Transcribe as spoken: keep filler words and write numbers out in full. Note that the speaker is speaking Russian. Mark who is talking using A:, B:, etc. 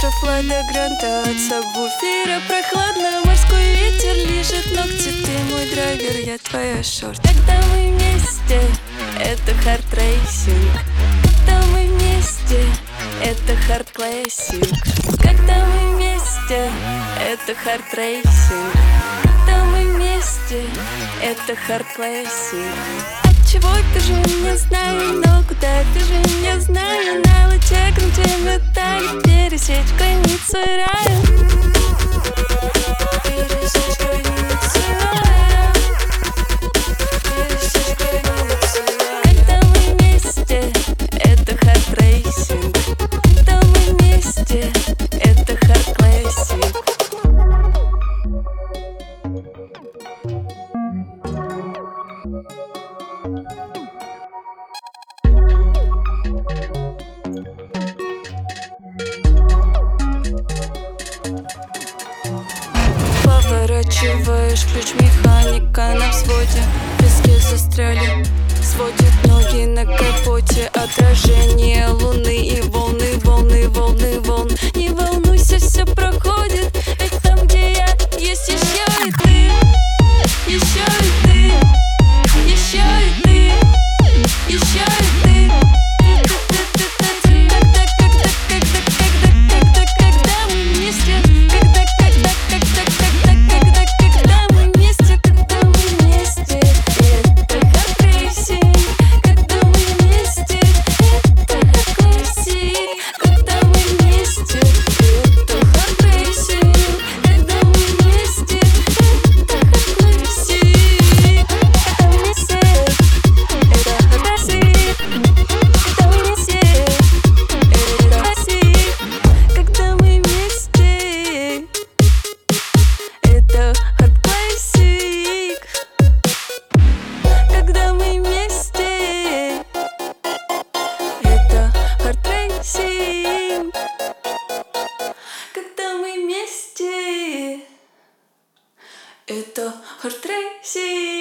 A: Фла до Гранта, от сабвуфера прохладно. Морской ветер лижет ногти, ты мой драйвер, я твоя шорт. Когда мы вместе, это хард-рейсинг. Когда мы вместе, это хард-классик. Когда мы вместе, это хард-рейсинг. Когда мы вместе, это хард-классик. Чего ты же не знаю, но куда ты же не знаю. На луче где металле пересечь границу рая. Пересечь границу рая. Пересечь границу рая. Когда мы вместе, это хард-рейсинг. Когда мы вместе, это хард-классик. Поворачиваешь ключ, механика на взводе. В песке застряли, сводит ноги на капоте. Отражение луны и волны, волны, волны, волн. Не волнуйся, все проходит. Ведь там, где я, есть еще и ты. Еще и ты. Еще и ты. Еще и ты. Когда, когда, когда, когда, когда, когда мы вместе. Когда, когда, когда, когда, когда, когда мы вместе. Когда мы вместе. Это хард-рейсинг. Когда мы вместе. Это хард-классик. Когда мы вместе. Это хард-рейсинг. Когда мы вместе. Это хард-классик. Когда мы вместе. Это хард-классик. Когда мы вместе. Это классик. Когда мы вместе. Это хард-классик. Когда мы вместе. Это хард-рейсинг. Когда мы вместе. Это хард-рейсинг.